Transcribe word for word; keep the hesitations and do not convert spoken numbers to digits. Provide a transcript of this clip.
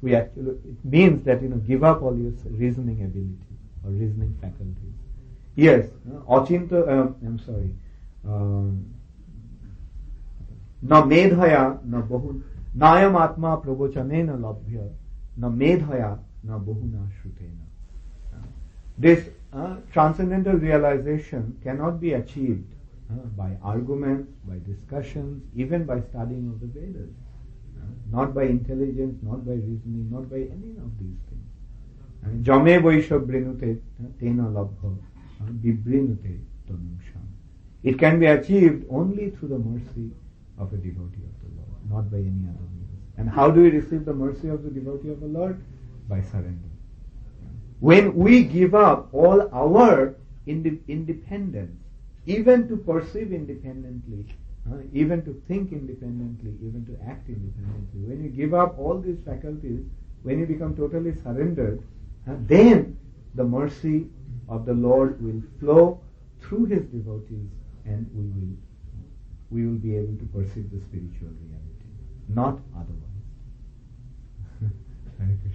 we actually, it means that, you know, give up all your reasoning ability or reasoning faculties. Yes, uh, achinta, uh, I'm sorry, um, na medhaya na bahun, nayam atma prabochanena labhya, na medhaya na bahuna shrutena. Uh, this uh, transcendental realization cannot be achieved uh, by arguments, by discussions, even by studying of the Vedas. Not by intelligence, not by reasoning, not by any of these things. Jame vaisha brinute tena labha vibrinute tanum sham. It can be achieved only through the mercy of a devotee of the Lord, not by any other means. And how do we receive the mercy of the devotee of the Lord? By surrender. When we give up all our inde- independence, even to perceive independently, Uh, even to think independently, even to act independently. When you give up all these faculties, when you become totally surrendered, uh, then the mercy of the Lord will flow through His devotees, and we will we will be able to perceive the spiritual reality, not otherwise. Hare Krishna.